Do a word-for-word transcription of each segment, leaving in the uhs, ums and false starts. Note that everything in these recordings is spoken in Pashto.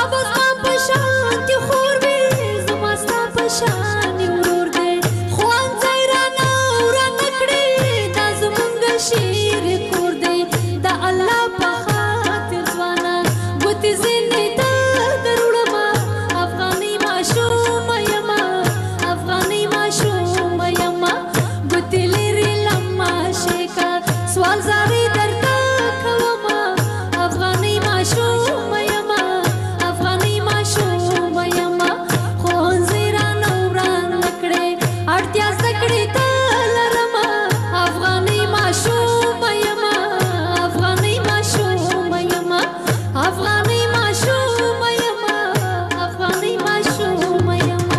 ستا به زما په شانتې خور وي زما ستا په شانې ورور دی ښوونځی رانه ورانه کړې دا زمونږ شعر کور دی د الله په خاطر ځوانه ګوتې ځینې ته دروړمه افغاني ماشومه یمه افغاني ماشومه یمه ګوتې لرې لمه شیکه سوال زارې درته کومه افغاني ماشومه یمه افغاني ماشومه یمه ښوونځی رانه ورانه کړې اړتیا زده کړې ته لرمه افغاني ماشومه یمه افغاني ماشومه یمه افغاني ماشومه یمه افغاني ماشومه یمه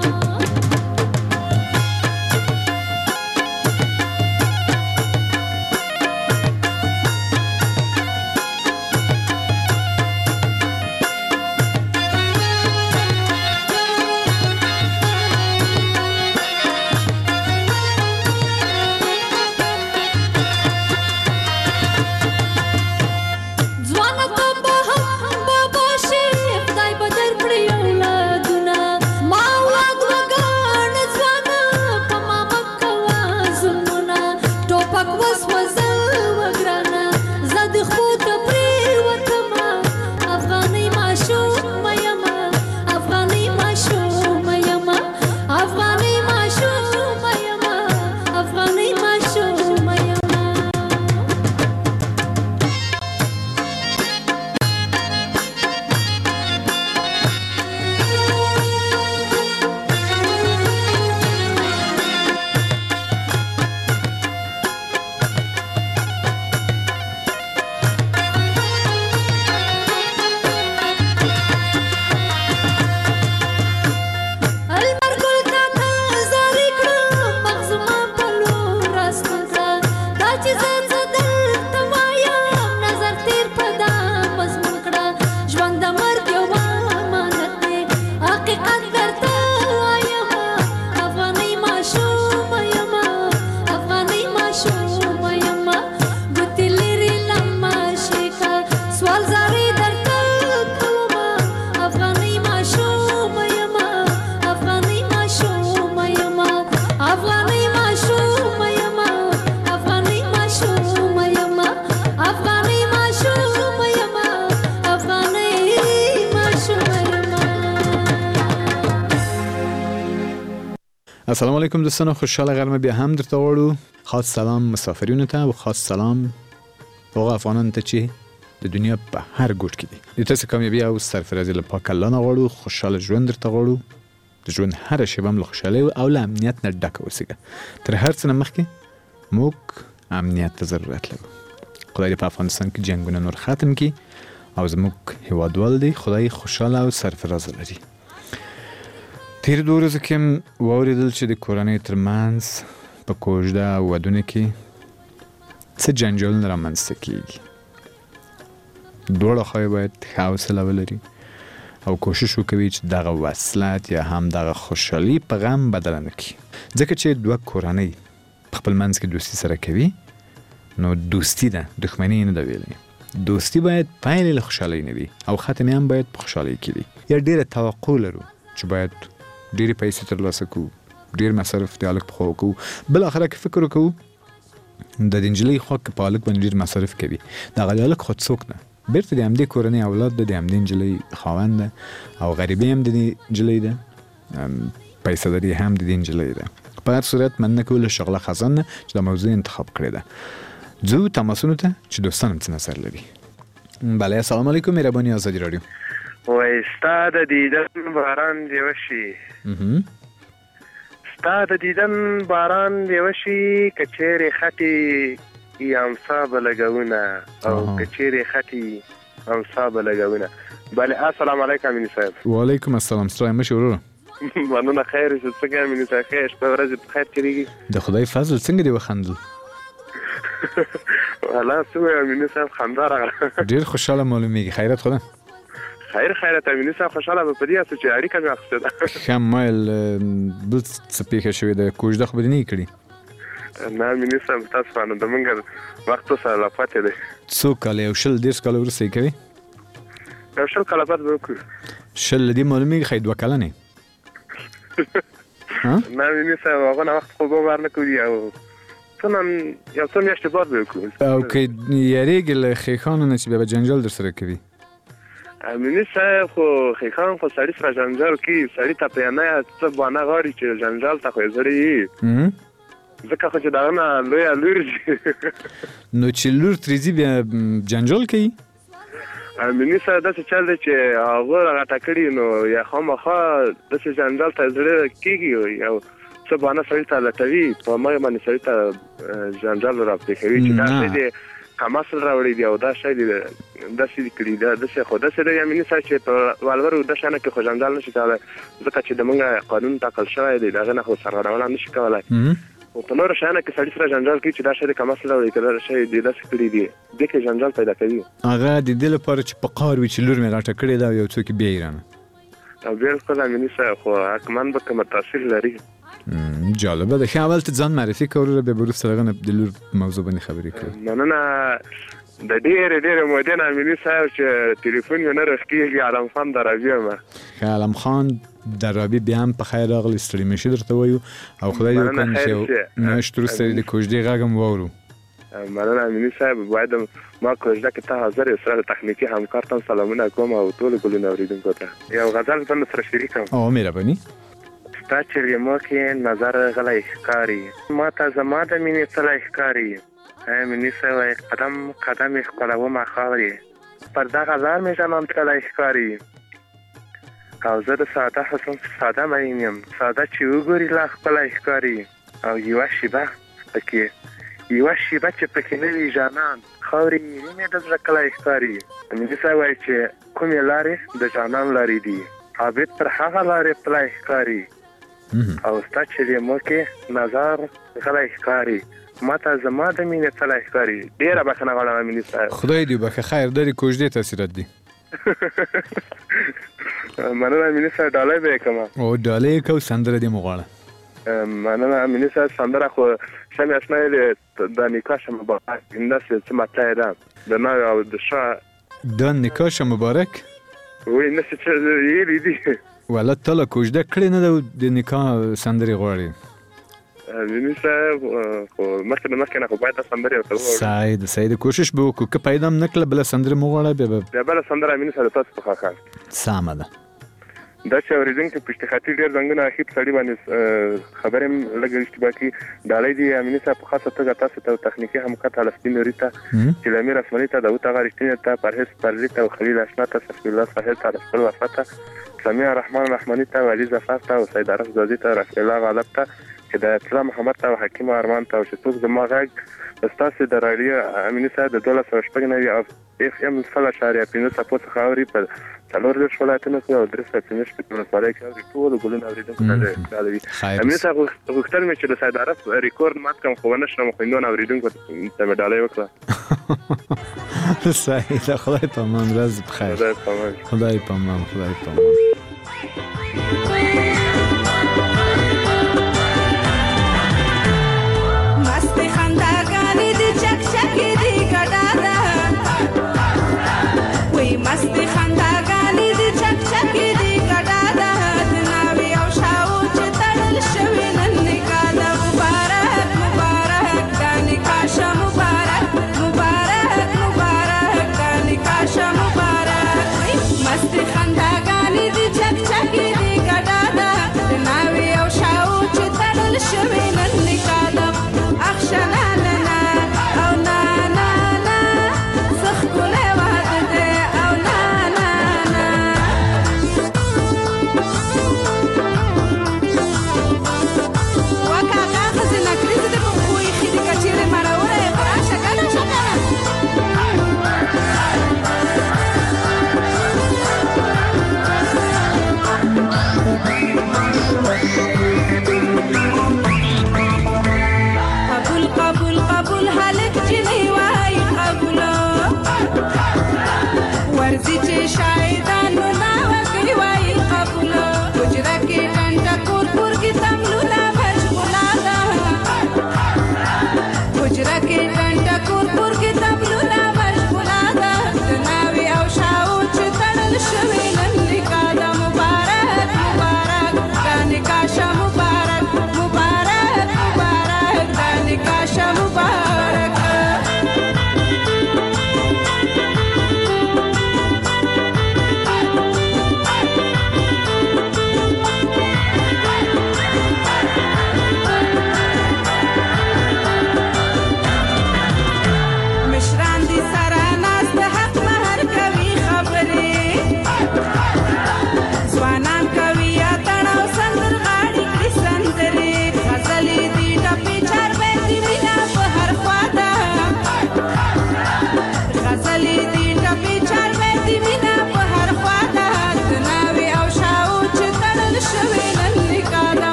ځوانه ته به هم بابا شې خدای به درکړي اولادونه ما اولاد وګاڼه ځوانه په ما مه کوه ظلمونه ټوپک وسوځه وګرانه زه د خپو ته پرېوتمه افغاني ماشومه یمه افغاني ماشومه یمه افغاني ماشومه یمه افغاني ماشومه یمه المر ګل تا ته زارې کړم مغز ما په لور راستون کړه دا چې زه څه درته وایم نظر تېر په دا مضمون کړه ژوند د مرګ یو امانت دی حقیقت درته وایم افغاني ماشومه یمه افغاني ماشومه یمه ګوتې لرې لمه شیکه سوال زارې درته کومه افغاني ماشومه یمه افغاني ماشومه یمه افغاني ماشومه یمه افغاني ماشومه یمه افغاني ماشومه یمه افغاني ماشومه یمه السلام علیکم دوستان خوشحال غرمه بیا هم درته غواړو خاص سلام مسافرینو ته او خاص سلام هغه افغانانو ته چې د دنیا په هر ګوټ کې دي د تاسو کامیابي او سرفرازي له پاک الله نه غواړو خوشحاله ژوند درته غواړو د ژوند هره شیبه هم له خوشحالۍ او له امنیت نه ډکه اوسېږه تر هر څه نه مخکې موږ امنیت ته ضرورت لرو خدای دې په افغانستان کې جنګونه نور ختم کړي او زموږ هیوادوال دی خدای خوشحاله او سرفرازه لري تیر دو ورځو کې هم واورېدل چې د کورنۍ ترمنځ په کوژده او ودونو کې څه جنجالونه رامنځته کېږي دواړه خواوې باید ښه حوصله ولري او کوشش وکوي چې دغه وصلت یا هم دغه خوشحالي په غم بدله نه کړي ځکه چې دوه کورنۍ په خپل منځ کې دوستي سره کوي نو دوستي ده دښمني نه ده ویلې دوستي باید پایلې له خوشحالۍ نه وي او ختمې هم باید په خوشحالۍ کې وي یا ډېره توقع لرو چې باید ډېرې پیسې ترلاسه کوو ډېر مصرف د هلک په خوا وکړو بالاخره که فکر وکړو د دې نجلۍ خوا که په هلک باندې ډېر مصرف کوي د هغه د هلک خو څوک نه بیرته د همدې کورنۍ اولاد ده د همدې نجلۍ خاوند ده او غریبي هم د دې نجلۍ ده پیسه داري هم د دې نجلۍ ده په هر صورت مننه کول شغله خزان نه چې دا موضوع انتخاب کړې ده ځو تماسونو ته چې دوستان هم څه نظر لري بله السلام علیکم مهرباني آزادي راډیو وای ستا د دیدن باران دی وشي ستا د دیدن باران دی وشي کچېرې خټې امسا به لګونه او کچېرې خټې امسا به لګونه بله السلام علیکم امیني صاحب وعلیکم السلام ستړی مه شې وروره مننه خیر اوسه څنګه امیني صاحب ښه شپه ورځې په خیر تېرېږي د خدای فضل څنګه دې وخندل والله څه وایو امیني صاحب خندا راغله ډېر خوشحاله معلومېږي خیرت خو ده خیر خیرت امیني صاحب خوشحاله به په دې هسته چې اړیکه مې اخیستې ده ښه مایل بل څه پېښه شوې ده کوژده خو به دې نه یې کړي نه امیني صاحب تاسو باندې زمونږ وخت سره لا پاتې دی څو کاله یو شل دېرش کاله وروسته یې کوي یو شل کاله بعد به وکړو. شل له دې معلومیږي ښایي دوه کلنې نه مینې صاحب هغه نه وخت خوب ور نه کوي او څه نن یو څه میاشتې بعد به وکړو. او که یاریږي له ښیښانو نه چې بیا به جنجال در سره کوي؟ مینې صاحب خو ښیښان خو سړي سره جنجال کوي، سړي ته په یانه څه بهانه غواړي چې جنجال ته خو یې زړی وي، ځکه خو چې د هغه نه لویه لور ځي. نو چې لور ترې ځي بیا جنجال کوي؟ مینې صاحب داسې چل دی چې هغه راغټه کړي نو یا خامخا داسې جنجال ته زړه کېږي یو څه بهانه سړي ته لټوي، په همغې باندې سړي ته جنجال راپېښوي چې دا شی دی کم اصل راوړی دی او دا شی دی داسې کړي دا داسې خو داسې دی مینې صاحب چې په والورو دا شیانو کې خو جنجال نشي کولی، ځکه چې د موږ قانون ټاکل شوی دی د هغې نه خو سرغړونه نشي کولی. او په نورو شیانو کې سړي سره جنجال کوي چې دا شی د کم اصل راوړي که دا شی دی داسې کړي دي دې کې جنجال پیدا کوي. هغه د دې لپاره چې په قهر وي چې لور مې غټه کړې ده او یو څوک یې بیایي رانه. او بالکل مینې صاحب خو حتما به کومه تاثیر لري. جالبه ده. ښه اول ته ځان معرفي کړه وروره بیا به وروسته هغه نه د لور موضوع باندې خبرې کوو. مننه د ډېرې ډېرې مودې نه مینې صاحب چې تلیفون مې نه رخکېږي. علم خان درابي یم. ښه علم خان درابي بیا هم په خیر راغلی، ستړي مه شي درته وایو او خدای دې وکړي چې یو میاشت وروسته د کوژدې غږ هم واورو. مننه مینې صاحب باید ما کوژده کې ته حاضر یې سره د تخنیکي همکار ته سلامونه کوم او ټولو ګلونو اورېدونکو ته یو غزل به سره شریکم. او مهرباني. ستا چې لیمو کې نظر غلی ښکاري، ما ته زما د مینې څلی ښکاري. ای مینې صاحب قدم قدم یې ښکلومه خاورې، پر دغه لار مې جانان تللی ښکاري. او زه د ساده حسن ساده مین یم، ساده چې وګوري لا ښکلی ښکاري. او یوه شیبه پکې یوه شیبه چې پکې نه وي جانان، خاورې یې مې د زړه کلی ښکاري. مینې صاحب وایي چې کومې لارې د جانان لارې دي، عابد پر هغه لارې پلی ښکاري. او ستا چې لیمو کې نظر غلی ښکاري، ما ته زما د مینې څلی ښکاري. ډېره بښنه غواړم مینې صاحب. خدای دې وبخښه. خیر دا د کوژدې تاثیرات دي. مننه مینې صاحب ډالۍ به یې کړم. او ډالۍ یې کوو سندره دې مو غواړه. مننه مینې صاحب سندره خو ښه مې اشنا یې د نکاح شه مبارک همداسې څه مطلع ده د ناوې او د ښه د نکاح شه مبارک وایي نسې چې ویلي دي والا ته لا کوژده کړې نه ده د نکاح سندرې غواړې؟ مینې صاحب خو مخکې نه مخکې نه خو باید دا سندرې ورته وواورو. سعید سعید کوشش به وکړو که پیدا هم نه کړله بله سندره مو غواړه بیا به بیا بله سندره مینې صاحب تاسو په خوښه سمه ده. دا چې اورېدونکي په اشتخاطي ډېر زنګونه اخي په سړي باندې خبرې هم لږ اشتباه کړي. ډالۍ دي امینې صاحب په خاصه توګه تاسو ته تخنیکي همکار ته لسپین نوري ته چې لمیر اسماني ته داود اغا رښتیني ته پرهیز پرزي ته او خلیل اشنا ته صفي الله ساحل ته خپل وفا ته سمیع رحمان رحماني ته ولی ظفر ته او سید عرف زادي ته رفیع الله غالب ته هدایت الله محمد ته او حکیم ارمان ته او چې څوک زما غږ ستاسو د راډیو امینې صاحب د دولس سوه شپږ نوي او اف ام سل اشاریه پنځه څپو څخه اوري په څلور دېرش ولایتونو کې او درې سوه پنځه شپېته ولسوالۍ کې اوري. ټولو ګلونه اورېدونکو ته ډالۍ. امینې صاحب غوښتل مې چې د سید عرف ریکورډ مات کړم خو ونه شوم، خویندو نه اورېدونکو ته مې ډالۍ وکړه. صحیح ده. خدای په امان. ورځ بخیر. خدای په امان. خدای په امان. خدای په امان. مستې خنداګانې دي چک چکې دي ګډا ده، وایي مستې خنداګانې دي چک چکې دي ګډا ده، د ناوې او شاو چې تړل شوې نن نکاح ده. مبارک مبارک دا نکاح شه مبارک مبارک مبارک دا نکاح شه مبارک. مستې خنداګانې دي چک چکې دي ګډا ده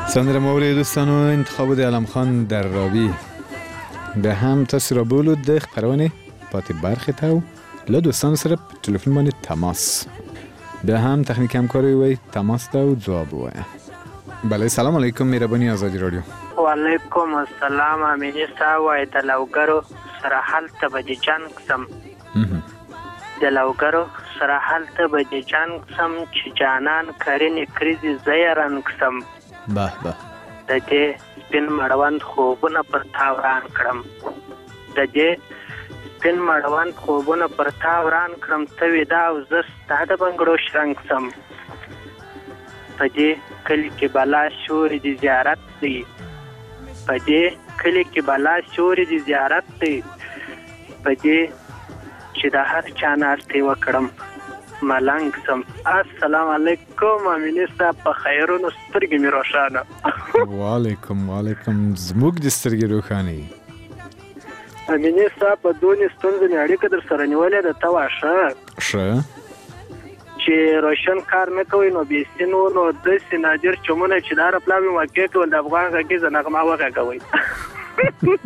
سندره موری دوستانو انتخاب د علم خان در رابی به هم تاسو را بولو د خبرونه پاتې برخه ته له دوستانو سره په ټلیفون باندې تماس به هم تخنیک همکاری وي تماس ته او جواب وایي. بله سلام علیکم مهربانی آزادی رادیو. و علیکم السلام امینی ساوای د لوګرو سره حالت به جان قسم د لوګرو سره حالت به جان قسم چې جانان کرین کریزي زیران قسم به به د دې سپین مړوند خوبونه پر تاوران کړم د دې سپین مړوند خوبونه پر تاوران کړم ته ودا او زه ستا د بنګړو شرنګ سم په دې کلی کې بلا شوري د زیارت دی په دې کلی کې بلا شوري د زیارت دی په دې چې د هر چا ناستې وکړم ملنګ سم. السلام علیکم امینی صاحب په خیرونو سترګې مې روښانه. وعلیکم وعلیکم زموږ د سترګې روښانه. امینی صاحب په دونې ستونزې مې اړیکه در سره نیولې ده ته واښه ښه چې روشن کار نه کوي نو بېسي نو نو داسې نادر چمونه چې دا رپلا مې واقع کول د افغان غږیزه نغمه وغږوئ.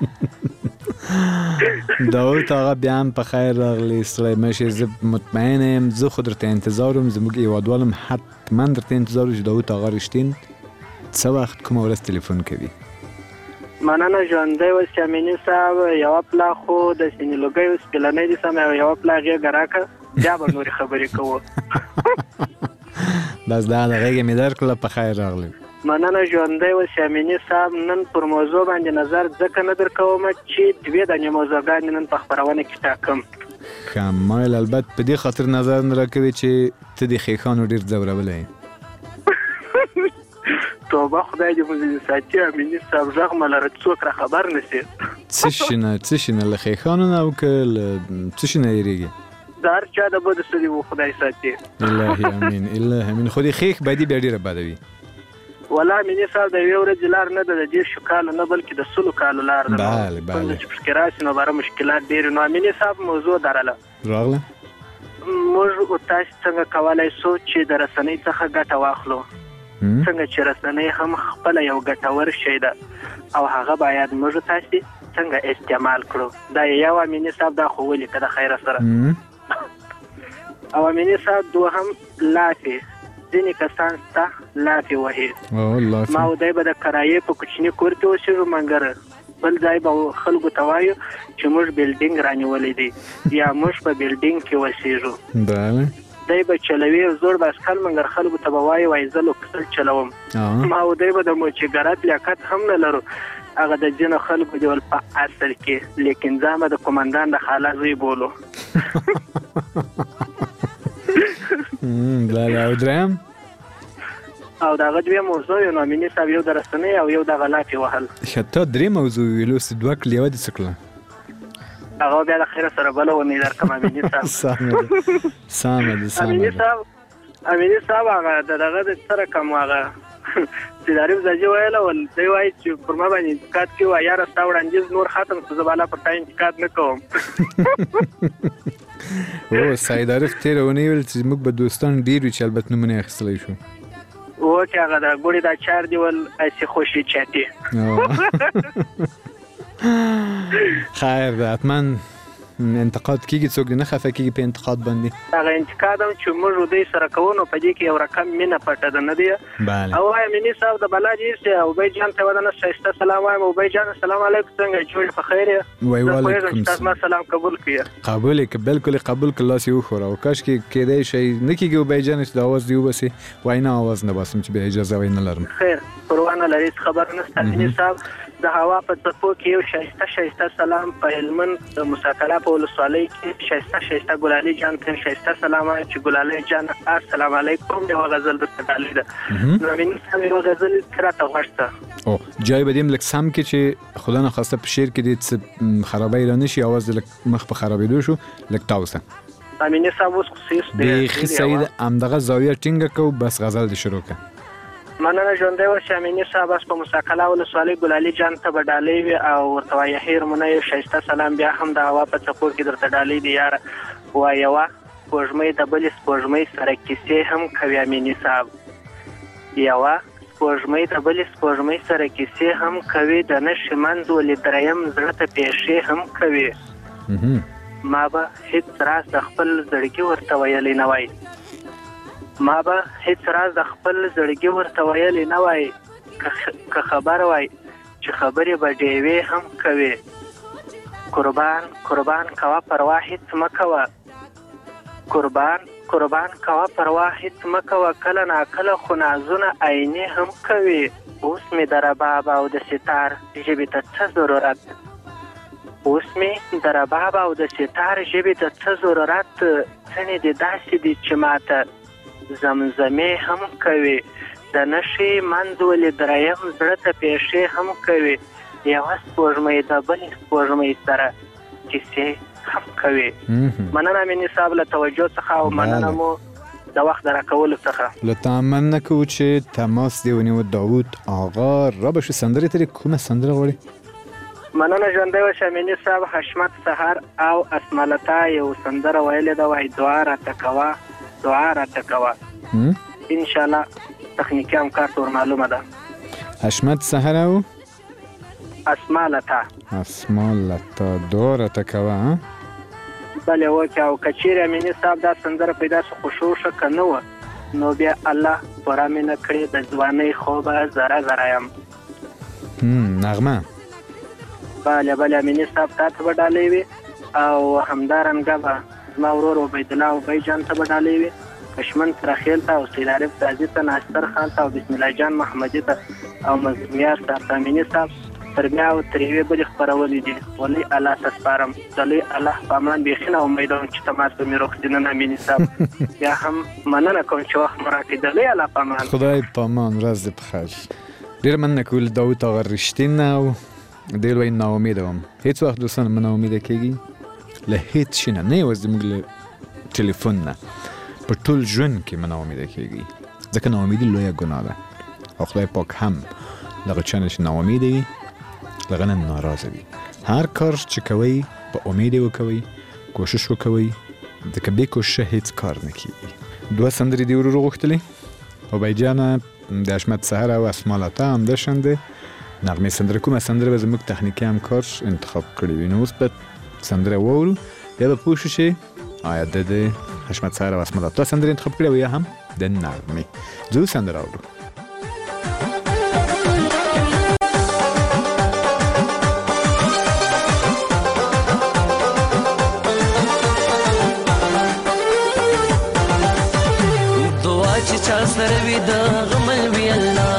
داود آقا بیا هم په خیر راغلی سړی مشې زه مطمئن یم زه خو درته انتظار وم زموږ هېوادوالم حتما درته انتظار و چې داود آقا رښتین څه وخت کومه ورځ تلیفون کوي. مننه ژوندی اوسې امیني صاحب یوه پلا خو د سینې لوګی اوس پلنی دي سم یوه پلا غېږه راکړه بیا به نورې خبرې کوو. بس دا د غېږه مې درکړله په خیر راغلی. مننه ژوندی اوسې امیني صاحب نن پر موضوع باندې نظر ځکه نه در کوم چې دوې دانې موضوعګانې نن په خپرونه کې ټاکم. ښه مایل البته په دې خاطر نظر نه راکوي چې ته د ښیښانو ډېر ځورولی یې. توبه خدای دې مو ساتي امیني صاحب غږ مه لره څوک را خبر نه شي. څه شي نه څه شي نه له ښیښانو نه او که له څه شي نه یېرېږي. د هر چا د بدو ستړي و خدای ساتي. الهي امین الهي امین خو دې ښیښ بدي بیا ډېره بده وي. والله امیني صاحب د یوې ورځې لار نه ده د دېرشو کالو نه بلکې د سلو کالو لار ده. بله بله چې پکې راشي نو باره مشکلات ډېر نو امیني صاحب موضوع درله راغله موږ تاسو څنګه کولی شو چې د رسنۍ څخه ګټه واخلو څنګه چې رسنۍ هم خپله یو ګټور شی ده او هغه باید موږ تاسې څنګه استعمال کړو. دا یو امیني صاحب دا خو ولیکه د خیره سره. او امیني صاحب دوهم لافې ځینې کسان ستا لافې وهي. ما ودی به د کرایې په کوچني کور کې اوسېږو مګر بل ځای به خلکو ته وایو چې موږ بلډینګ رانیولی دی یا موږ په بلډینګ کې اوسېږو. بله دی به چلوي زوړ بایسکل مګر خلکو ته به وایي وایي زه لوکسل چلوم. ما ودی به د موچېګرات لیاقت هم نه لرو هغه د ځینو خلکو دی ول په اصل کې لیکن ځان به د قومندان د خاله زوی بولو. بله او دریم او دغه دوی موضوع یو نو امیني صاحب یو د رسنۍ او یو دغه لافې وهل. ښه ته درې موضوع ویلو چې دوه کړل یوه دې څه کړله؟ هغه بیا د خیره سره بله ونې درکړم امیني صاحب. سمه ده سمه ده سمه امیني ده. صاحب امیني صاحب هغه د دغه د سره کوم هغه چې عارف زاجي ویله ول دی وایي چې پر ما باندې انتقاد کوي وایي یاره ستا وړاندیز نور ختم شو زه به لا پر تا انتقاد نه کوم. او سید عارف تېره اونۍ ویل چې موږ به دوستان ډېر وي چې البته نومونه یې اخیستلی شو. اوکې هغه د ګوړې دا چار دی ول اسې خوشي چاتي. خیر ده حتما انتقاد کیږي څوک نه خفه کیږي په انتقاد باندې. هغه انتقاد هم چې موږ دوی سره کوو نو په دې کې یو رقم مینه پټه ده نه دی. او وایم امیني صاحب د بلا دې چې ابۍ جان ته ودانه ښایسته سلام وایم ابۍ جان السلام علیکم څنګه جوړ په خیر یې؟ وای وعلیکم السلام. سلام قبول کړه قبول کړه بالکل قبول کړه لاس یې وښوره او کاش کې کېدای شي نه کېږي ابۍ جان چې د اواز دې وباسي وای نه اواز نه باسم چې به اجازه وای نه لرم. خیر پروانه لري خبر نشته امیني صاحب د هوا په څپو کې یو ښایسته ښایسته سلام په هلمند د موسی په ولسوالۍ کې ښایسته ښایسته ګلالي جان ته ښایسته سلام وایم چې ګلالي جان السلام علیکم یوه غزل درته ډالۍ ده. نو امیني صاحب یوه غزل راته غوږ ته او جای به دې لږ سم کې چې خدا نخواسته په شعر کې دې څه خرابی را نه شي اواز دې لږ مخ په خرابېدو شو لږ تاو شه. امیني صاحب اوس خصوص دی بیخي سید همدغه زاویه ټینګه کوو بس غزل دې شروع کړه. مننه ژوندی اوسې امیني صاحب اس په موسی ولسوالۍ ګلالي جان ته به ډالۍ وي او ورته وایي هیرمونه یو ښایسته سلام بیا هم د هوا په څپو کې درته ډالۍ دي یاره وایي یوه سپوږمۍ د بلې سپوږمۍ سره کیسې هم کوي امیني صاحب. یوه سپوږمۍ د بلې سپوږمۍ سره کیسې هم کوي، د نشې منځ ولې دریم زړه ته پیښې هم کوي. ما به هیڅ راز د خپل زړګي ورته ویلی نه وای ما به هیڅ راز د خپل زړګي ورته ویلی نه وای که خبر وای چې خبرې به ډیوې هم کوي. قربان قربان کوه پروا هیڅ مه کوه قربان قربان کوه پروا هیڅ مه کوه کله ناکله خو نازونه عینې هم کوي. اوس مې د رباب او د ستار ژبې ته څه ضرورت اوس مې د رباب او د ستار ژبې ته څه ضرورت څنې دې داسې دي چې ماته زمزمې هم کوي. د نشې منځ ولې دریم زړه ته پیښې هم کوي. یوه سپوږمۍ د بلې سپوږمۍ سره کیسې هم کوي. مننه مینې صاحب له توجه څخه او مننه مو د وخت د راکولو څخه. له تا مننه کوو چې تماس دې ونیو. داود آقا را بشو سندرې ترې کومه سندره غواړې؟ مننه ژوندی اوسه مینې صاحب. حشمت سهار او اسمالتا یو سندره ویلې ده، وایي دعا راته کوه دعا راته کوه. انشاءالله تخنیکي همکار ته ور معلومه ده. حشمت سهار او اسمالتا اسمالتا دعا راته کوه. بله وکړه. او که چیرې مینې صاحب دا سندره پیدا څه خوشوشه که نه وه نو بیا الله پوره مې نه کړې د ځوانۍ خوبه زره زره یم. نغمه بله بله مینې صاحب تا ته به ډالۍ وي او همدارنګه به زما ورور عبیدالله او بی جان ته به ډالۍ وي، کشمن سرخیل ته او سید عارف تازي ته، ناصر خان ته او بسم الله جان محمدي ته او مظلومیار صاحب ته. مینې صاحب تر بیا او تر یوې بلې خپرولې دي. ولې الله ته سپارم. د لوی الله په امان بېخي نه امید وم چې تماس به مې روغتي نه مینې صاحب. بیا هم مننه کوم چې وخت مو راکړې. د لوی الله په امان. خدای په امان. ورځ دې په خیر. ډېره مننه کوو له داود آقا رښتین او دی وایي ناامیده وم. هېڅ وخت دوستان مه ناامیده کېږي له هېڅ شي نه، نه یوازې زموږ له ټلیفون نه، په ټول ژوند کې مه ناامیده کېږي ځکه ناامیدي لویه ګناه ده او خدای پاک هم دغه چا نه چې ناامیده وي له هغه نه ناراضه وي. هر کار چې کوئ په امید یې وکوئ، کوشش وکوئ ځکه بې کوششه هېڅ کار نه کېږي. دوه سندرې دې ورو غوښتلې عبید جانه د حشمت سهر او اسمالتا همداشانده. نغمې سندره کومه سندره به زموږ تخنیکي همکار انتخاب کړې وي. نو اوس به سندره واورو بیا به پوه شو چې آیا د د حشمت سهر او اسمالتا سندره انتخاب کړې او یا هم د نغمې. ځو سندره اورو. چا سره وي د غمل وی الله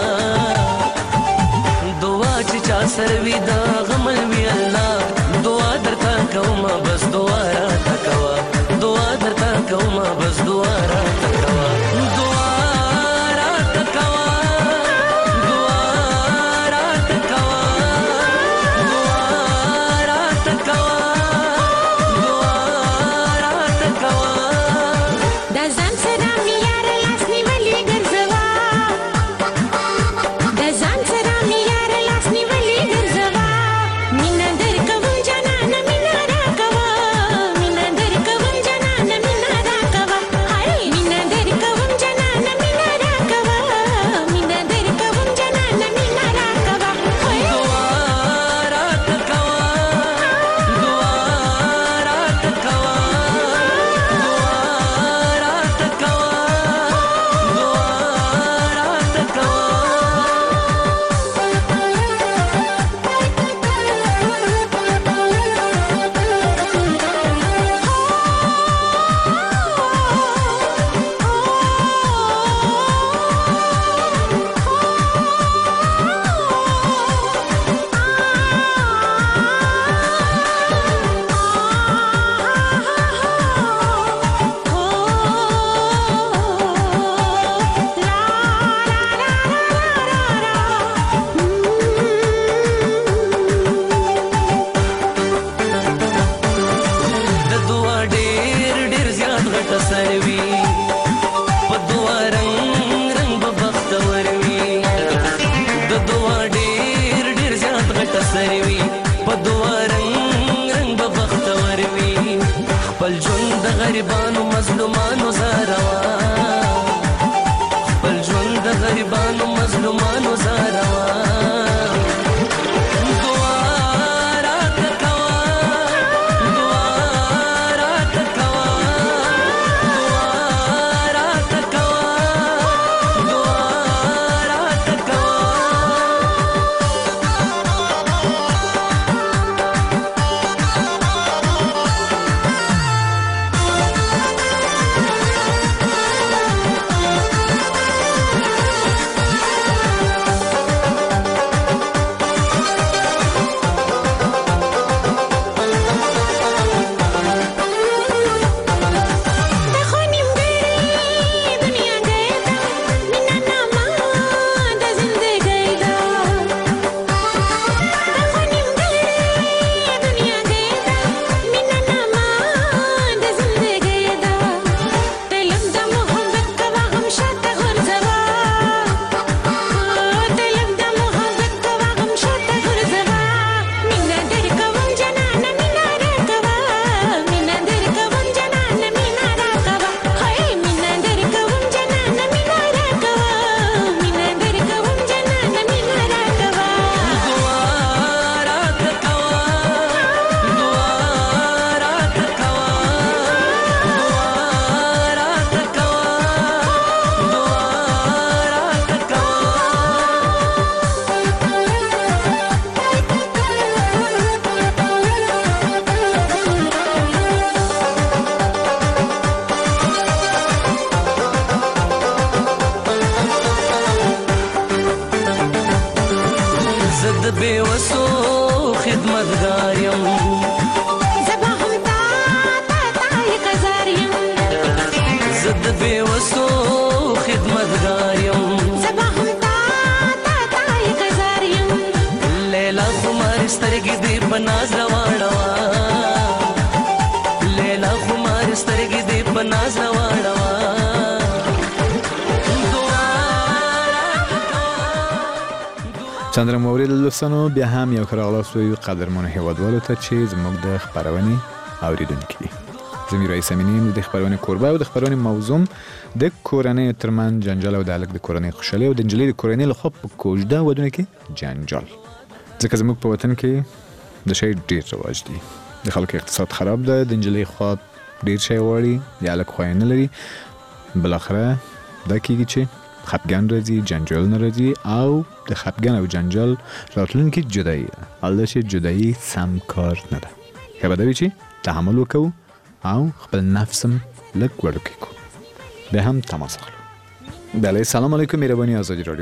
دعا چې چا سره وي د غمل وی الله دعا درته کوم بس دعا راته کوه دعا درته کوم بس دعا راته کوه دعا راته کوه دعا راته کوه دعا راته کوه دعا راته کوه د ځان سره غریبانو مظلومانو زاروا خپل ژوند د غریبانو مظلومانو زاروا چندرم موارد دوستانو بیا هم یو کراغلاس و قدرمان هیوادوالو تا چه زموږ د خبرونې اوریدونکي دي. زمي رئیس امینیم د خبرونې کوربه او د خبرونې موضوع د کورنۍ ترمن جنجال او د هلک د کورنۍ خوشحالي او د نجلۍ د کورنۍ لخوا په کوژده ودونه کې جنجال. ځکه زموږ په وطن کې د شی ډیر رواج دی. د خلکو اقتصاد خراب ده، د نجلۍ خوا ډیر شی غواړي، د هلک خوا یې نه لري. بالاخره دا کېږي چې خپګان راځي، جنجال نه راځي او د خپګان او جنجال راتلونکي جدایي ده. حالا چې جدایي سم کار نه ده. ښه به دا وي چې تحمل وکړو او خپل نفسم لږ وړوکی کړو. بیا هم تماس اخلو. بله سلام علیکم، مهرباني آزادي راډیو.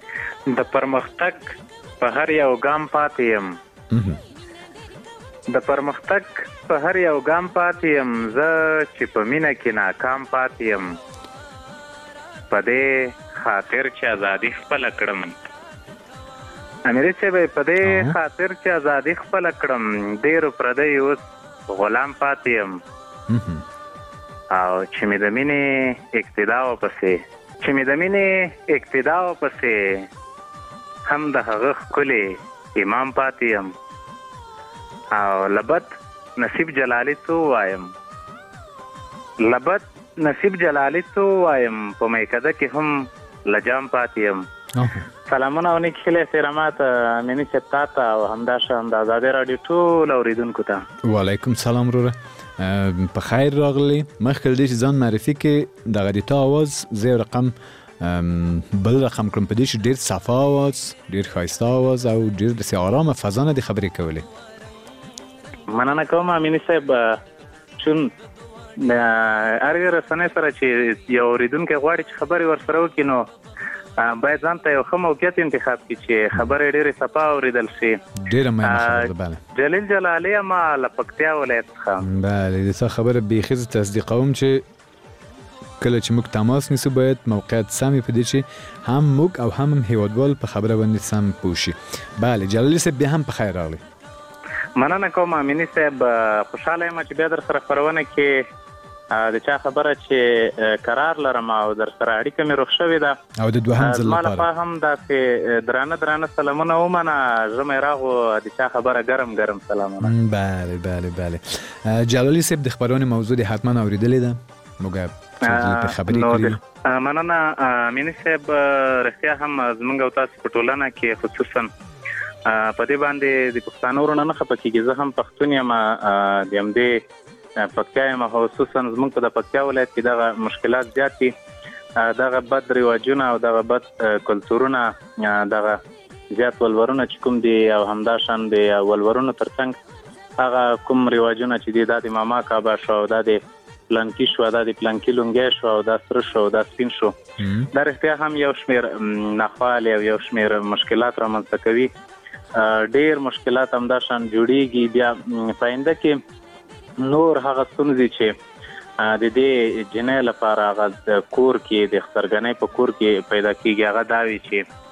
د پرمختګ په هر یو ګام پاتې یم د پرمختګ په هر یو ګام پاتې یم زه چې په مینه کې ناکام پاتې یم په دې خاطر چې ازادي خپله کړم امیري صاحب په دې خاطر چې ازادي خپله کړم ډېرو پردیو اوس غلام پاتې یم او چې مې د مینې اقتدا ورپسې چې مې د مینې اقتدا ورپسې هم د هغه ښکلې امام پاتې یم او لبد نصیب جلالي څه ووایم لبد نصیب جلالي څه ووایم په میکده کې هم لجام پاتې یم. سلامونه او نیک هیلې احترامات مینې صاحب تا ته او همداشان د ازادۍ راډیو ټولو اوریدونکو ته. وعلیکم سلام وروره، په خیر راغلی. مخکې له دې چې ځان معرفي کړې دغه د تا اواز زه یو رقم بل رقم کړم په دې چې ډېر صفا اواز، ډېر ښایسته اواز او ډېر داسې ارامه فضا نه دې خبرې کولې. مننه کوم امیني صاحب. چون د هرې رسنۍ سره چې یو اوریدونکی غواړي چې خبرې ورسره وکړي نو باید ځان ته یو ښه موقعیت انتخاب کړي چې خبرې ډېرې صفا اورېدل شي. ډېره مهمه خبره ده. بله جلیل جلالي یم له پکتیا ولایت څخه. بله د تا خبره بیخي زه تصدیقوم چې کله چې موږ تماس نیسو باید موقعیت سم په دې چې هم موږ او هم هیوادوال په خبره باندې سم پوه شي. بله جلالي صاحب بیا هم په خیر راغلی. مننه کوم امیني صاحب. خوشحاله یم چې بیا در سره خپرونه کې د چا خبره چې قرار لرم او در سره اړیکه مې روغ شوې ده او د دوهم ځل زما لپاره لخوا هم داسې درانه درانه سلامونه ومنه. زه مې راغو د چا خبره ګرم ګرم سلامونه. بله بله بله جلالي صاحب د خبرونې موضوع دې حتما اورېدلې ده. موږ چې په خبرې کړي. مننه امیني صاحب، رښتیا هم زمونږ او تاسو په ټولنه کې خصوصا په دې باندې د پښتانه ورونه نه خپه کېږي. زه هم پښتون یم، د همدې پکتیا یم، خصوصا زمونږ په د پکتیا ولایت کې دغه مشکلات زیات دي. دغه بد رواجونه او دغه بد کلتورونه، دغه زیات ولورونه چې کوم دي او همداشان د ولورونو ترڅنګ هغه کوم رواجونه چې دي، دا د ماما کعبه شو، دا د پلانکی شو، دا د پلانکی لونګی شو، دا سره شو، دا سپین شو، دا رښتیا هم یو شمیر ناخوالې او یو شمیر مشکلات رامنځته کوي. ډېر مشکلات همداشان جوړیږي. بیا په آینده کې نور هغه ستونزې چې د دې جنۍ لپاره هغه کور کې د ښکارګنۍ په کور کې پیدا کېږي، هغه دا وي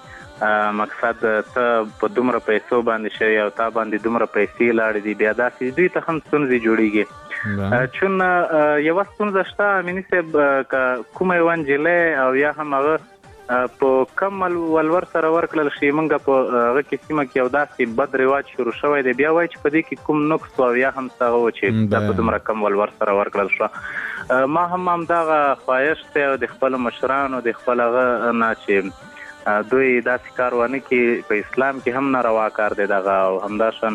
چې مقصد ته په دومره پیسو باندې شوی او تا باندې دومره پیسې لاړې دي، بیا داسې دوی ته هم ستونزې جوړیږي. چون یوه ستونزه شته امیني صاحب، که کومه یوه نجلۍ او یا هم هغه په کم ولور سره ورکړل شي، موږ په هغه کې سیمه کې یو داسې بد رواج شروع شوی دی، بیا وایي چې په دې کې کوم نقص او یا هم څه هغه و چې دا په دومره کم ولور سره ورکړل شوه. ما هم همدغه خواهش دی او د خپلو مشرانو د خپل هغه نه چې دوی داسې کار ونه کړي. په اسلام کې هم ناروا کار دی دغه، او همداشان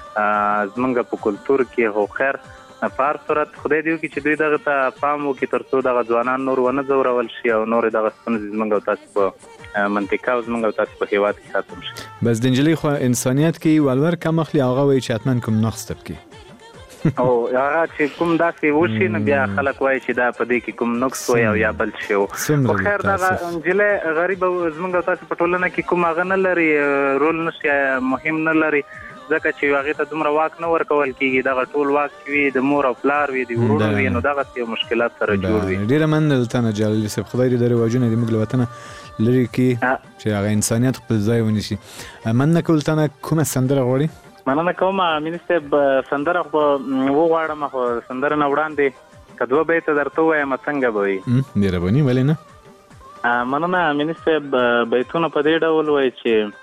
زمونږ په کلتور کې هو خیر په هر صورت خدای دې وکړي چې دوی دغه ته پام وکړي تر څو دغه ځوانان نور ونه ځورول شي او نور دغه ستونزې زمونږ او تاسو په منطقه او زمونږ او تاسو په هېواد کې ختم شي. بس د نجلۍ خو انسانیت کې ولور کم اخلي، هغه وایي چې حتما کوم نقص تبکي او هغه چې کوم داسې وشي نو بیا خلک وایي چې دا په دې کې کوم نقص وي او یا بل شی و. خو خیر دغه نجلۍ غریب زمونږ او تاسو په ټولنه کې کوم هغه نه لري، رول نشي، مهم نه لري، ځکه چې هغې ته دومره واک نه ورکول کېږي. دغه ټول واک چې وي د مور او پلار وي، د ورونو وي، نو دغسې یو مشکلات سره جوړ وي. ډېره مننه له تا نه جلالي صاحب، خدای دې د رواجونه د موږ له وطنه لرې کړي چې هغه انسانیت خپل ځای ونیسي. مننه کوم تا نه کومه سندره غواړې؟ مننه کوم امیني صاحب، سندره خو وغواړم، خو سندره نه وړاندې که دوه بیته درته ووایم څنګه به وي؟ مهرباني، ولې نه؟ مننه امیني صاحب. بیتونه په دې ډول وایي چې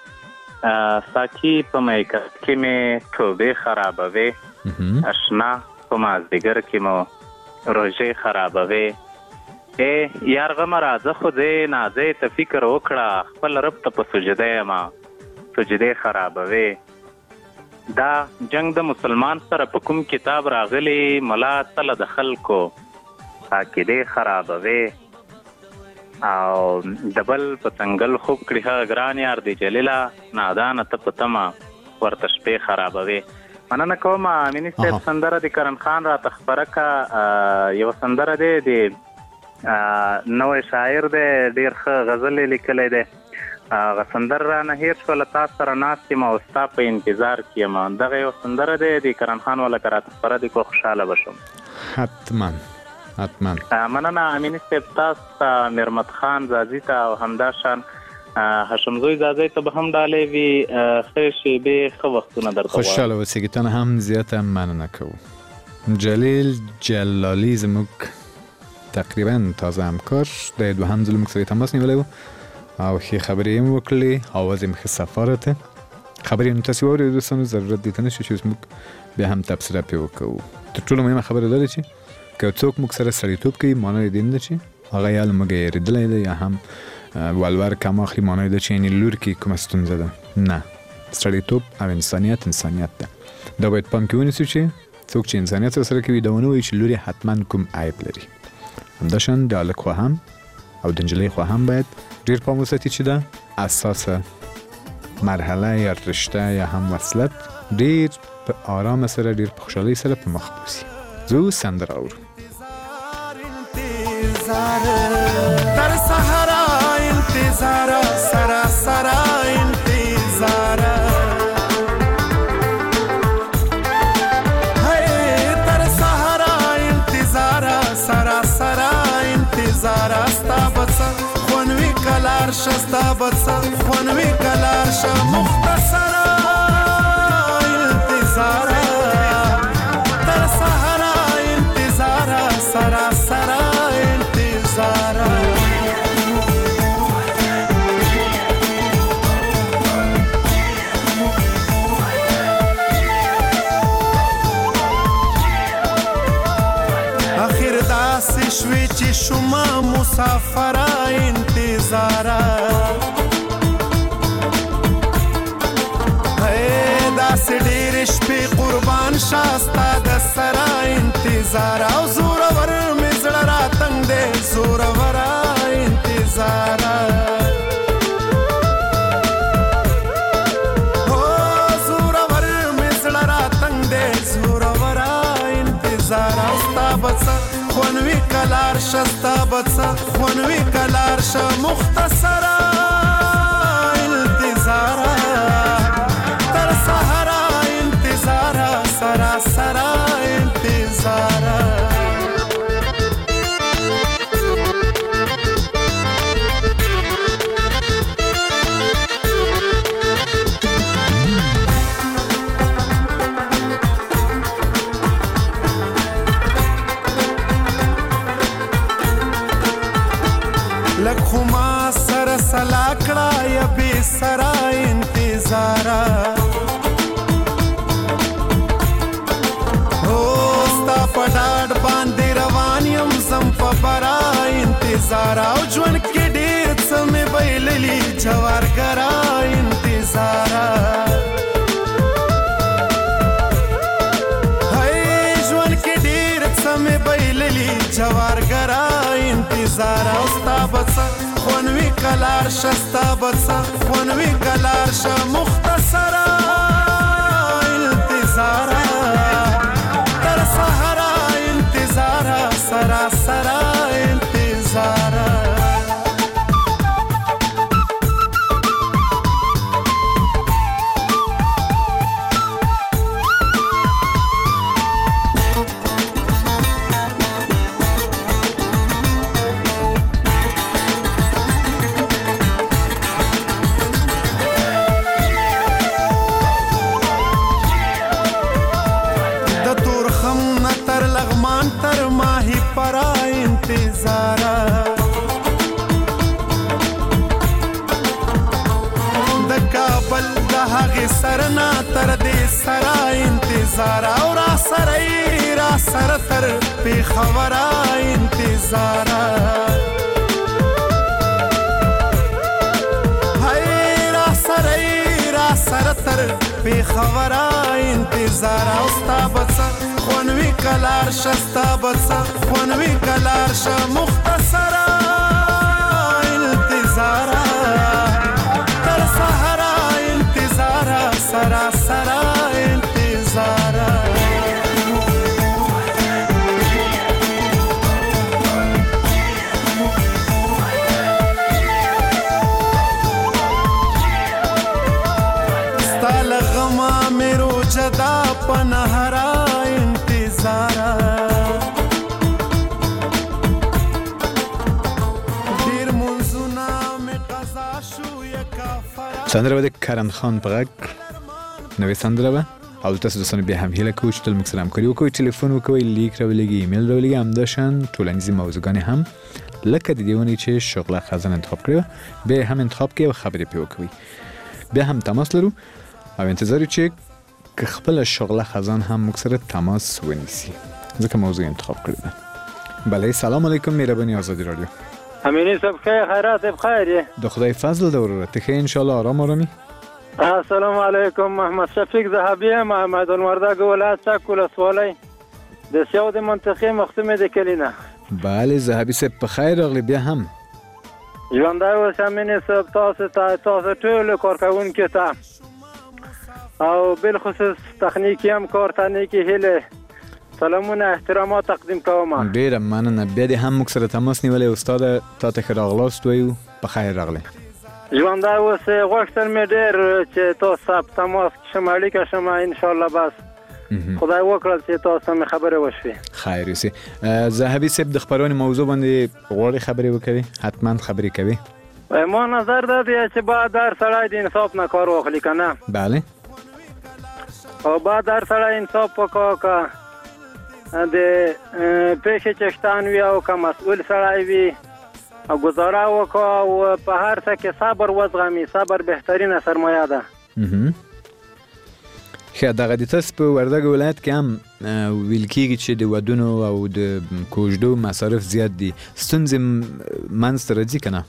ساکی په میکد کې مې توبې خرابوي، اشنا په مازدیګر کې مو روژې خرابوي. ای یار غمه راځه خو دې نازې ته فکر وکړه، خپل رب ته په سجده یمه سجدې خرابوي. دا جنگ د مسلمان سره په کوم کتاب راغلی، ملا تله د خلکو عقیدې خرابوي. او د بل په څنګل خوب کړي هغه ګران یار دی جلیله، نادانه ته په تمه ورته شپې خرابوي. مننه کوم امیني صاحب. سندره د کرن خان راته خپره که، یوه سندره دی د نوی شاعر دی، ډېر ښه غزل یې لیکلی دی. هغه سندره رانه هېر شوله، تا سره ناست یم او ستا په انتظار کې یم. دغه یو سندره دی د کرن خان والا که راته خپره دی، کو خوشحاله به شم. حتما حتما. مننه امیني صاحب، تاسو ته میرمد خان زازي ته او همداشان هاشمزوی زازي ته به هم ډالۍ وي. ښې شېبې ښه وختونه درته غواړم. خوشحاله اوسېږي. ته نه هم زیاته مننه کوو. جلیل جلالي زموږ تقریبا تازه همکار د دوهم ځل موږ سره تماس نیولی و او ښې خبرې یې هم وکړلې، اواز یې ښه صفاره ته. خبرې نو تاسې واورئ دوستانو، ضرورت دې ته نه شي چې موږ بیا هم تبصره پرې وکړو. تر ټولو مهمه خبره دا ده چې که څوک موږ سره سړیتوب کوي، مانا یې دې نه ده چې هغه یا له موږ هېرېدلی دی یا هم ولور کم اخلي، مانا یې ده چې یعنې لور کې کومه ستونزه ده. نه، سړیتوب او انسانیت انسانیت ده. دا باید پام کې ونیسو چې څوک چې انسانیت سره سره کوي دا ونه وایي چې لور یې حتما کوم عیب لري. همداشان د هلک خوا هم او د نجلۍ خوا هم باید ډېر پام وساتي چې دا اساسه مرحله یا رشته یا هم وصلت ډېر په آرام سره، ډېر په خوشحالۍ سره په مخ بوځي. زه سندره اورو. در صحرا انتظار، سرا سرا انتظار، ہے در صحرا انتظار، سرا سرا انتظار. استا بس خونوی کلار شستا بس خونوی کلار ش مختصرا انتظار، در صحرا انتظار، سرا سرا انتظار. آخر داسې شوې چې شوم مسافره انتظاره داسې ډېرې شپې قربان شاستا د سره انتظار او زورور مې زړه راتنګ دی زوروره انتظار هو زورور مې زړه راتنګ دی زوروره انتظار او ستا به څه خونوي کلار شه ستا به څه خونوي کلار شه مختصره انتظار سرا سرا انتظار لک خو ما سر سلا کړه یا بې سرا انتظار پډاډ باندې روان یم زم په برا انتظار او ژوند کې ډېر څه مې بایللي جوارګرا انتظار هی ژوند کې ډېر څه مې بایللي جوارګرا انتظار او ستا به څه خونوي کلار شه ستا به څه خونوي کلار شه مختصره انتظار سرا سرا انتظار سرنا تر دې سرا انتظار او را سره را سره تر پېښور انتظار هی را سره را سره تر پېښور انتظار او ستا به څه خونوي کلار شه ستا به څه خونوي کلار شه مختصره انتظار تر سهرا انتظار سرا سرا انتظار ستا لغما میرو جدا پنهرا انتظار دیر منزونا می قضا شو یکا سندره به د کرن خان په غږ نوې سندره به او تاسو دوستانو بیا هم هیله کوو چې تل موږ سره همکاري وکړئ ټلیفون وکوئ لیک راولېږئ ایمیل راولېږئ همداشان ټولنیزې موضوعګانې هم لکه د دې ونې چې شغله خزان انتخاب کړې وه بیا یې هم انتخاب کړئ او خبرې پرې وکوئ بیا هم تماس لرو او انتظار یو چې که خپله شغله خزان هم موږ سره تماس ونیسي ځکه موضوع انتخاب کړې ده بله سلام علیکم مهرباني آزادی رادیو امینی صاحب خیر خیرات بخیر د خدای فضل د ورور ته ښه انشاءالله آرام آرامي السلام علیکم محمد شفیق ذهبی محمد الوردګ ولایت چک ولسوالۍ د سیاو د منطقې مختومې د کلینه بله ذهبي صاحب په خیر راغلی بیا هم ژوندی اوسه امینی صاحب تاسو ته تاسو ټولو کارکوونکو ته او بالخصوص تخنیکي همکار ته نیکې هیلې سلامونه احترامات تقدیم کوم ډیره مننه بیا دې هم موږ سره تماس نیولی استاد تا ته ښه راغلاست وایو په خیر راغلی ژوندی اوسې غوښتل مې ډېر چې تاسو سره په تماس کې شم اړیکه شم انشاءالله بس خدای وکړل چې تاسو سره خبرې وشوې خیر اوسې ذهبي صاحب د خپرونې موضوع باندې غواړي خبرې وکړي حتما خبرې کوي ما نظر دا دی چې باید هر سړی د انصاف نه کار واخلي که نه بله او باید هر سړی انصاف وکړه که د پیښې چشتان وي او که مسئول سړی وي او گزاره وکړه او په هر څه کې صبر وزغمي صبر بهترینه سرمایه ده ښه دغه د تاسو په وردګ ولایت کې هم ویل کېږي چې د ودونو او د کوژدو مصارف زیات دي، ستونزې منځته راځي که نه؟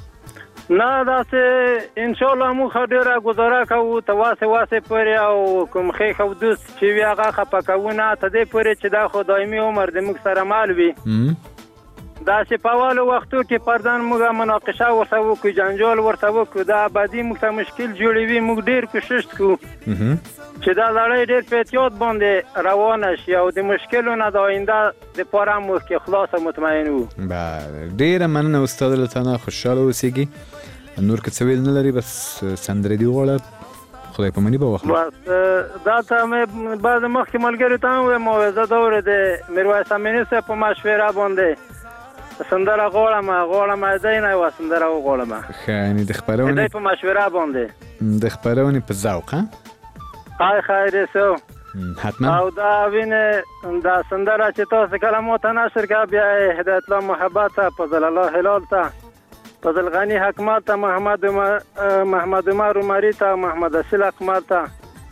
نه داسې انشاءالله موږ ښه ډېره ګزاره کوو ته واسې واسې پورې، او کوم ښیښ او دوست چې وي هغه خفه کوو نه تر دې پورې چې دا خو دایمي عمر د موږ سره مال وي. داسې په اولو وختو کې پردان موږ مناقشه ورته وکړو، جنجال ورته وکړو، دا ابدي موږ ته مشکل جوړوي. موږ ډېر کوشش کوو چې دا لړۍ ډېر په احتیاط باندې روانه شي او د مشکلو نه د آینده دپاره هم موږ کې خلاص او مطمئن وو. بله ډېره مننه استاد له تا نه، خوشحاله اوسېږي. نور که څه ویل نه لري بس سندرې دې وغواړه، خدای پاماني به واخلو. بس دا ته مې بعد مخکې ملګرو ته هم ویم موعظه دور د میرویس امیني صاحب په مشوره باندې سندره غواړم غواړم دی نه یوه سندره وغواړم. ښه یعنې د خپرونې دی په مشوره باندې د خپرونې په ذوق ها های خیر سو حتما. او دا وینه دا سندره چې تاسو کلمات نشر کا بیا هدایت الله محبت فضل الله هلال ته فضل غنی حکمت ته محمد محمد عمر عمری ته محمد اصل اقمر ته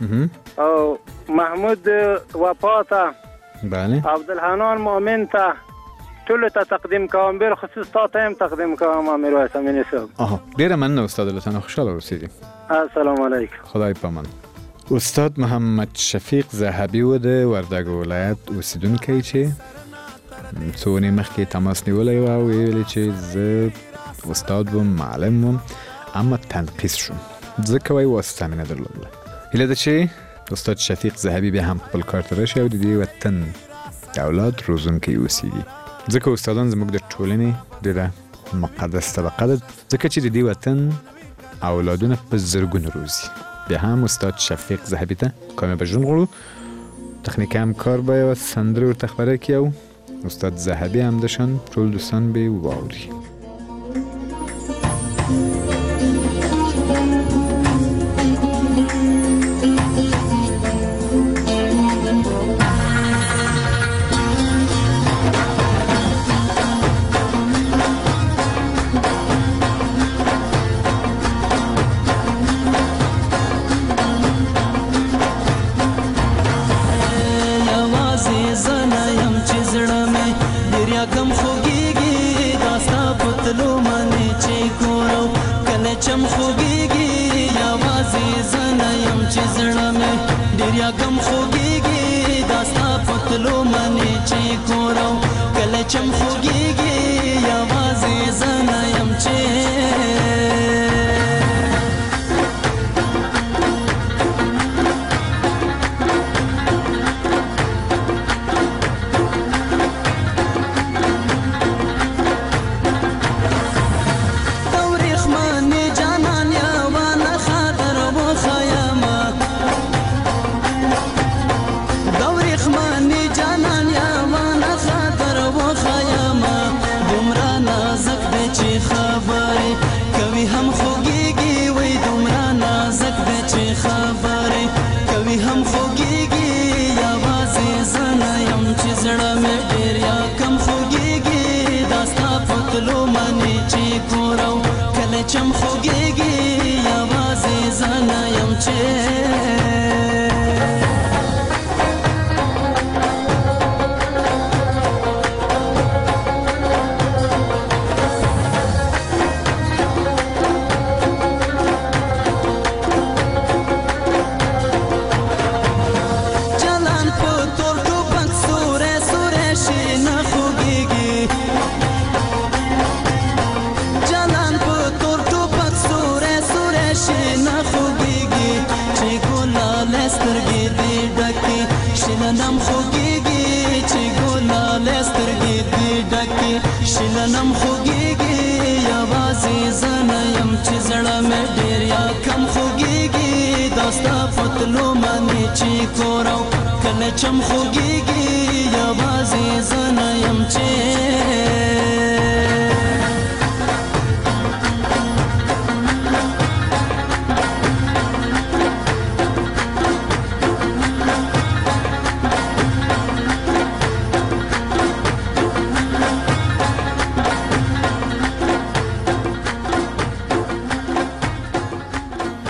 او محمود وفا ته بله عبدالحنان مؤمن ته ټول ته تقدیم کوم، بل خصوص تا ته هم تقدیم کوم میرویس امینی صاحب. آها ډیره مننه استاد له تاسو، خوشاله اوسئ. السلام علیکم. خدای پامان. استاد محمد شفیق زاهبی و د وردګ ولایت اوسیدونکی چې څونه مخکې تماس نیولای و او ویل چې زه استاد وم معلم وم اما تنقیص شوم ځکه وای واسطه مې نه درلودله. هیله ده چې استاد شفیق زاهبی بیا هم خپل کار ته راشي او د دې وطن د اولاد روزونکی اوسیږي، ځکه استادان زموږ د ټولنې ډېره مقدس طبقه ده، ځکه چې د دې وطن اولادونه په زرګونو روزي. بیا هم استاد شفیق زاهبی ته کامیاب ژوند غواړو. تخنیکي همکار به یوه سندرې ورته خپره کړي او استاد زاهبی همداشان ټول دوستان به واوري.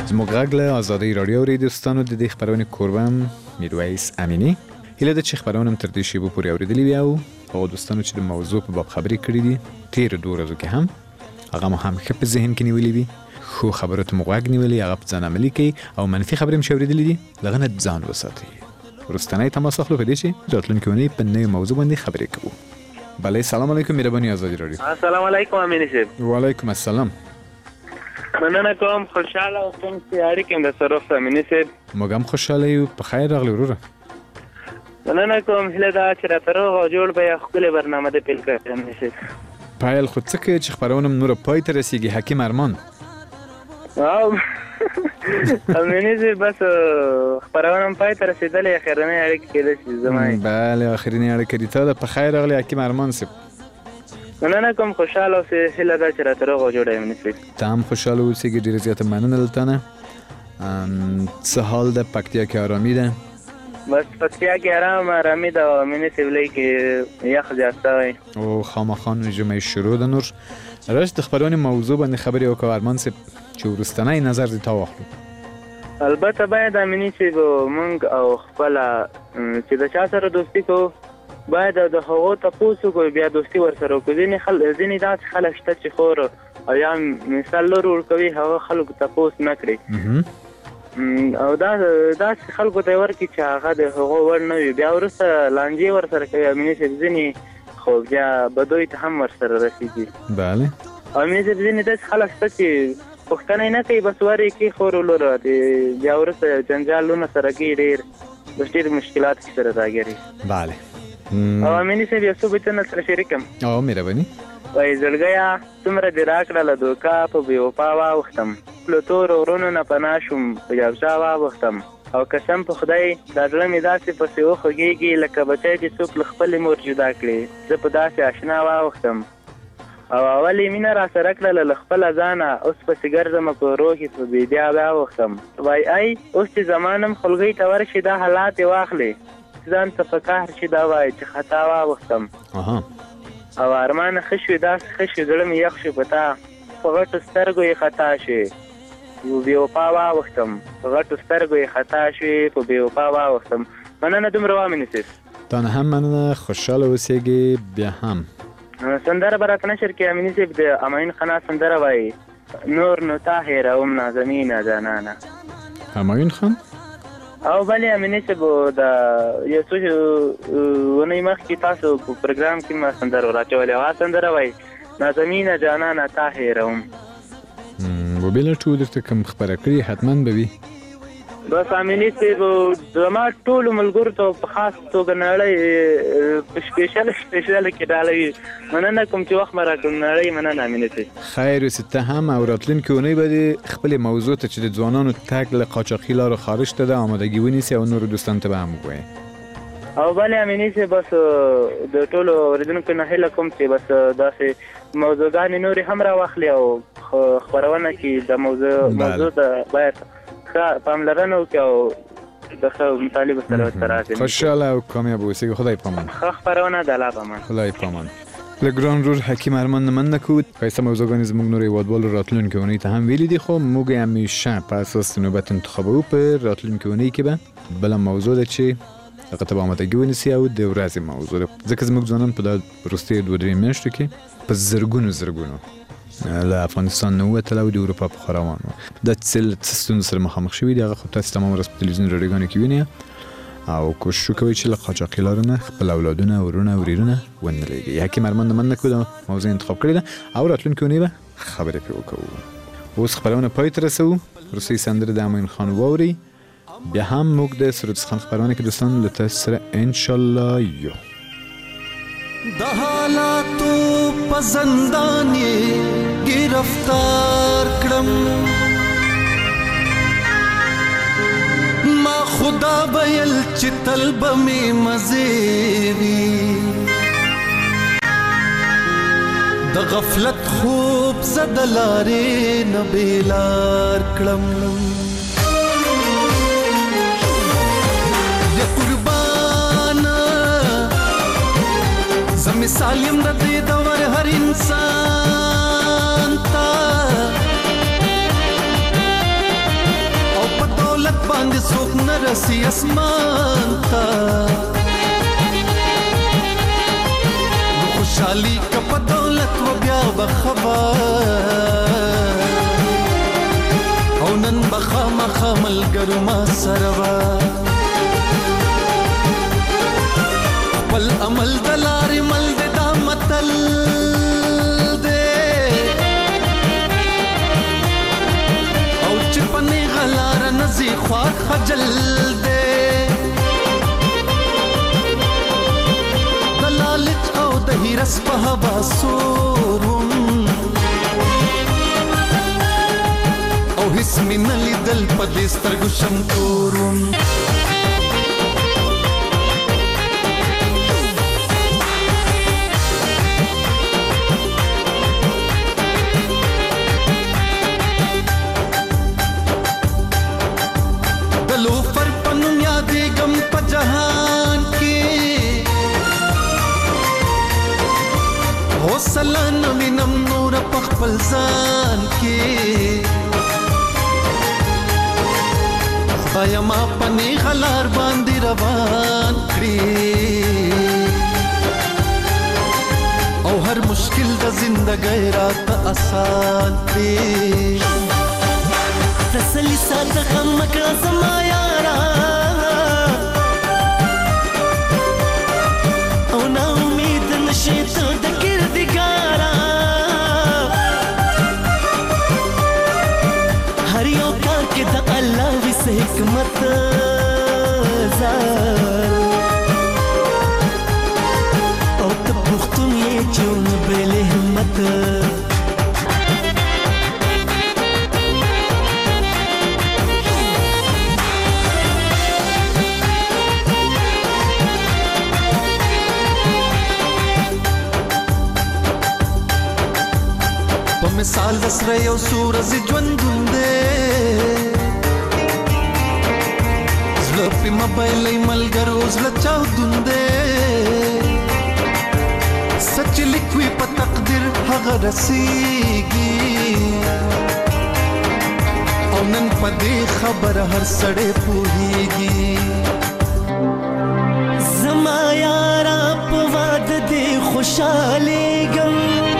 زموږ غږ له ازادۍ راډیو اوري دوستانو د دې خپرونې کوربه میرویس امینی. هیله ده چې خپرونه تر دې شیبو پورې اوریدلې وي او هغو دوستانو چې د موضوع په باب خبرې کړې دي تېرو دوو ورځو کې هم هغه مو هم ښه په ذهن کې نیولې وي، خو خبرو ته مو غوږ نیولې، هغه په ځان عملي کوي او منفي خبرې مو چې اورېدلې دي له هغه نه ځان وساتئ. وروستنی تماس اخلو په دې چې راتلونکې اونۍ په نوې موضوع باندې خبرې کوو. بله سلام علیکم مهرباني ازادي راډیو. السلام علیکم امینی صاحب. وعلیکم السلام. مننه کوم، خوشاله اوسم چې اړیکې مو درسره وکړه امینی صاحب. موږ هم خوشحاله یو. په خیر راغلی وروره. مننه کوم، هیله ده چې راته روغ او جوړ به یو ښکلې برنامه دې پیل کړې امینی صاحب. پیل خو څه کوي چې خپرونه م نوره پای ته رسېږي حکیم ارمان. او امینی صاحب بس خپرونه م پای ته رسېدلې، اخرنۍ اړیکې کېدای شي زما یې. بله اخرنۍ اړیکه دې تا ده. په خیر راغلی حکیم ارمان صاحب. مننه کوم، خوشحاله اوسې، هیله ده چې راته روغ او جوړ امینی صاحب. ته هم خوشحاله اوسېږي، ډېره زیاته مننه له تا نه. څه حال ده؟ پکتیا کې ارامي ده؟ بس پکتیا کې ارام ارامي ده او امینی صاحب لږ کې یخ زیات شوی او خامخا ژمی شروع ده. نور راشه د خپرونې موضوع باندې خبرې وکړو ارمان صاحب چې وروستنی نظر دې تا واخلو. البته باید امینی صاحب موږ او خپله چې د چا سره دوستي کوو باید د هغو تپوس وکړو، بیا دوستي ورسره وکړو. ځینې خل ځینې داسې خلک شته چې خور او یا مثال لور ورکوي هغه خلکو تپوس نه کړي او دا داسې خلکو ته یې ورکړي چې هغه د هغو وړ نه وي، بیا وروسته لانجې ورسره کوي امیني صاحب. ځینې خو بیا بدوی ته هم ورسره رسېږي. بله او امیني صاحب ځینې داسې خلک شته چې پوښتنه یې نه کوي، بس ور یې کړي خور ولوره، بیا وروسته جنجالونه سره کوي، ډېر بس ډېر مشکلات کې سره راګري. بله او امیني صاحب یو څو بیتونه سره شریکم. او مهرباني. وایي زړګیه څومره دې راکړله دوکه په بې وفا واوښتم، له تورو غرونو نه پناه شوم په یوچا واوښتم، او قسم په خدای دا زړه مې داسې پسې وخوږېږي لکه بچی چې څوک له خپلې مور جدا کړي، زه په داسې اشنا واوښتم. او اول یې مینه راسره کړله له خپله ځانه، اوس پسې ګرځمه په روح کې په بیدیا واوښتم. وایي ای اوس چې زمانم خلګۍ ته ورشي دا حالات یې واخلې، ځان ته په قهر شي دا وایي چې خطا واوښتم. او ارمانه ښه شوې داسې ښه شوې زړه مې یخ شو په تا، په غټو سترګو یې خطا شوې په بې وفا واوښتم، په غټو سترګو یې خطا شوې په بې وفا واوښتم. مننه دومره وامینې صاحب. تا نه هم مننه، خوشحاله اوسېږي. بیا هم سندره به راته نشر کړي امیني صاحب، د امین خنا سندره وایي نور نو تا هېروم نازنینه جانانه. همایون خان او بلې امیني صاحب د یو څو اونۍ مخکې تاسو په پروګرام کې ما سندره راچولې، هغه سندره وایي نازنینه جانانه تا هېروم. وبېله ټول درته کوم خپره کړي حتما به وي. بس امیني صاحب زما ټولو ملګرو ته په خاص توګه نړۍ په سپېشل سپېشل کې ډالوي. مننه کوم چې وخت مې راکړ نړۍ. مننه امیني صاحب. خیر اوسې ته هم او راتلونکې اونۍ به دې خپلې موضوع ته چې د ځوانانو تګ له قاچاقي لارو خارج ته ده آمادګي ونیسي او نورو دوستانو ته به هم ووایې. او بلې امیني صاحب بس د ټولو اورېدونکو نه هیله کوم چې بس داسې موضوعګانې نورې هم راواخلي او خپرونه کې د موضوع موضوع ته باید ښه پاملرنه وکړي او د ښه مطالبو سره ورته راځي. خوشحاله او کامیاب اوسېږي. خدای پامان. ښه خپرونه د الله پامان. خدای پامان. له ګران رور حکیم ارمان نه مننه کوو. ښایسته موضوعګانې زموږ نورو هېوادوالو راتلونکې اونۍ ته هم ویلي دي، خو موږ یې همیشه په اساس نوبت انتخابوو. په راتلونکې اونۍ کې به بله موضوع ده چې هغه ته به آمادګي ونیسي او د ورځې موضوع ده، ځکه زموږ ځوانان په دا وروستیو دوه درې میاشتو کې په زرګونو زرګونو له افغانستان نه ووتل او د اروپا په خوا روان وو. دا څه څه ستونزو سره مخامخ شوي دي هغه خو تاسې تمام ورځ په تلویزیون راډیوګانو کې وینئ او کوشش وکوئ چې له قاچاقي لارو نه خپل اولادونه ورونه او ورېرونه ونه لېږئ. حکیم ارمان نه مننه کوو دا موضوع انتخاب کړې ده او راتلونکې اونۍ به خبرې پرې وکړو. اوس خپرونه پای ته رسوو. وروستۍ سندره د امین خان واورئ، بیا هم موږ د سرود خان خپرونه کې دوستان له تاسو سره انشاءالله یو. د حالاتو په زندان یې گرفتار کړم، ما خدا ویل چې تل به مې مزې وي، د غفلت خوب زده لارې نه بیلار کړم. مثال یم د دې دور هر انسان ته، باندې څوک نه رسي اسمان ته خوشحالي که په دولت و بیا به خبر او نن به خامخا ملګرو ما سره وه خپل عمل د لارې مل د دا متل دی او چې په نیغه لاره نه ځي خوا خجل دی د لالچ او د هیرس په هوا سوروم او هیڅ مې نه لیدل په دې سترګو شمکوروم لوفر پنم یادېږم په جهان کې حوصله نه وینم نوره په خپل ځان کې خدایه ما په نیغه لار باندې روان کړي او هر مشکل د زندګۍ راته اسان کړي تسلی ساته غم مکړه زما یارا او نا امید نشي ته د کردګارا هر یو کار کې د الله وي څه حکمت زار او ته پښتون یې چون بل همت مثال د سره یو سورز ژوندون دی زړه په موبایل ملګرو زړه چاودون دی سچ لیکوي په تقدیر هغه رسیږي او نن په دې خبره هر سړی پوهیږي زما یارا په واده دې خوشحالېږم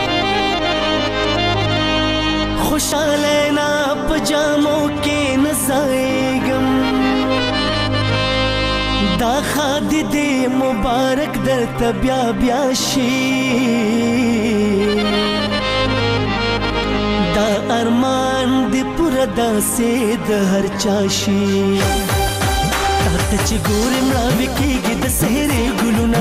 خوشحاله نا پجامو کې نزایګم دا خادي دې مبارک درته بیا بیا شي دا ارمان دې پوره داسې د هر چا شي تاته چې ګورم راوي کېږي د سهرې ګلونه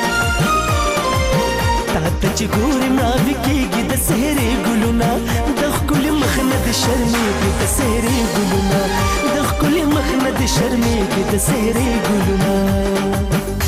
تاته چې ګورم راوي کېږي د سهرې ګلونه د ښکلي مخ نه د شرمېږي د سهرې ګلونه د ښکلي مخ نه د شرمېږي د سهرې ګلونه